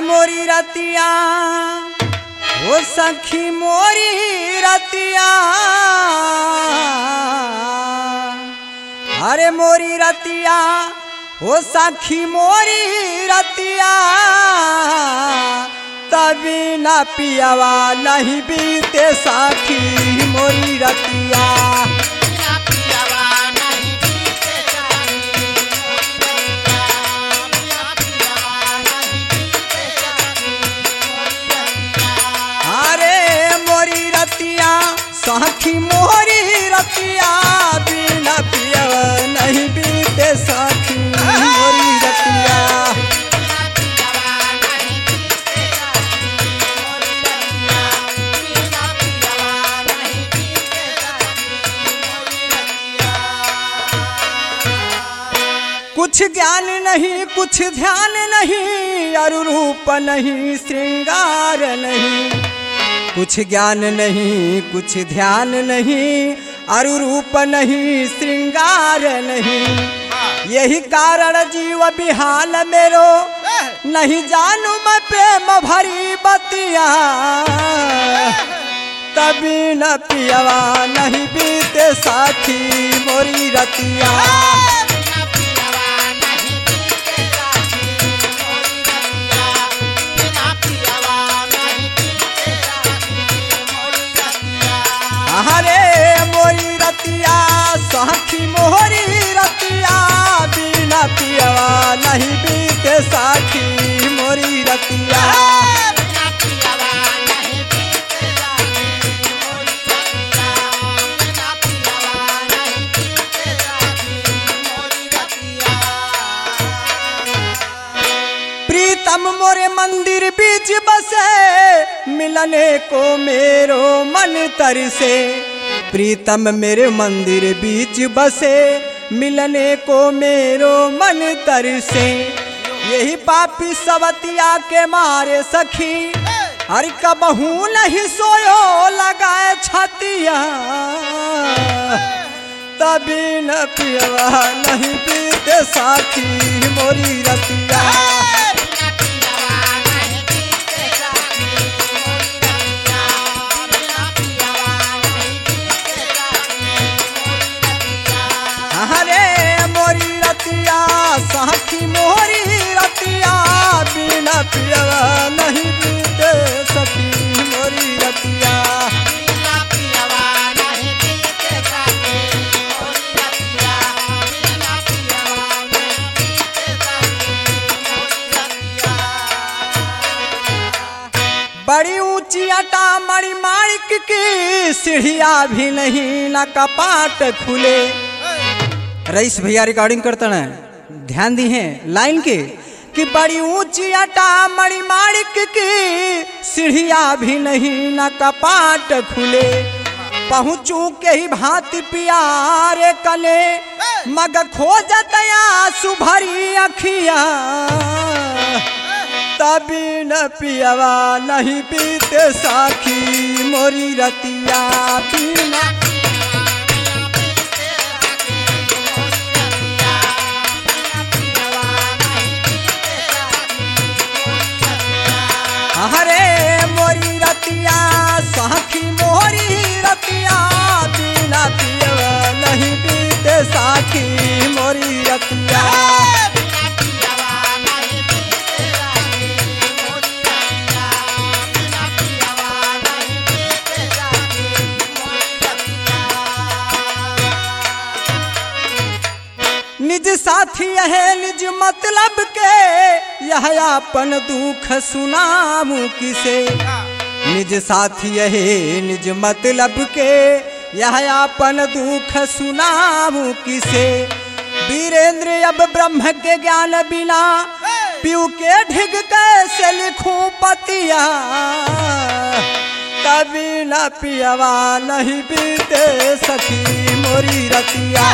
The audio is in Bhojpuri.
मोरी रतिया ओ सखी मोरी रतिया, अरे मोरी रतिया ओ सखी मोरी रतिया, तभी न पियवा नहीं बीते सखी मोरी रतिया। सखी मोरी रतिया बिना पियवा नहीं बीते सखी मोरी रतिया। कुछ ज्ञान नहीं कुछ ध्यान नहीं, अरु रूप नहीं श्रृंगार नहीं। कुछ ज्ञान नहीं कुछ ध्यान नहीं, अरु रूप नहीं श्रृंगार नहीं। यही कारण जीव बिहाल मेरो, नहीं जानू मैं प्रेम भरी बतिया। तभी न पियवा नहीं बीते साथी मोरी रतिया। अरे मोरी रतिया सखी मोरी रतिया, बिना पियवा नहीं बीते सखी मोरी रतिया। प्रीतम मोरे मंदिर बीच बसे, मिलने को मेरो मन तरसे। प्रीतम मेरे मंदिर बीच बसे, मिलने को मेरो मन तरसे। यही पापी सवतिया के मारे सखी, हर कबहू नहीं सोयो लगाए छतिया। तभी न पियवा नहीं पीते साखी मोरी रतिया। अरे मोरी रतिया सखी मोरी रतिया, बिना पियवा नहीं बीते सखी मोरी रतिया। बड़ी ऊंची अटा मणि माणिक की, सीढ़िया भी नहीं न कपाट खुले। रईस भैया रिकॉर्डिंग करते हैं, ध्यान दी हैं लाइन के कि बड़ी ऊंची अटा मणि माणिक की, सीढ़िया भी नहीं न कपाट खुले। पहुँचू के ही भांति पियारे कले, मग खोजतया सुभरी अखिया। तभी न पियवा नहीं पीते साखी मोरी रतिया। बिना अरे मोरी रतिया सखी मोरी रतिया, बिना पियवा नहीं बीते साखी मोरी रतिया। निज साथी है निज मतलब के, यह अपन दुख सुनामू किसे। निज साथी है निज मतलब के, यह अपन दुख सुनामू किसे। वीरेंद्र अब ब्रह्म के ज्ञान बिना, पीऊ के ढिग कैसे लिखूं पतिया। तभी न पियवा नहीं बीते सखी मोरी रतिया।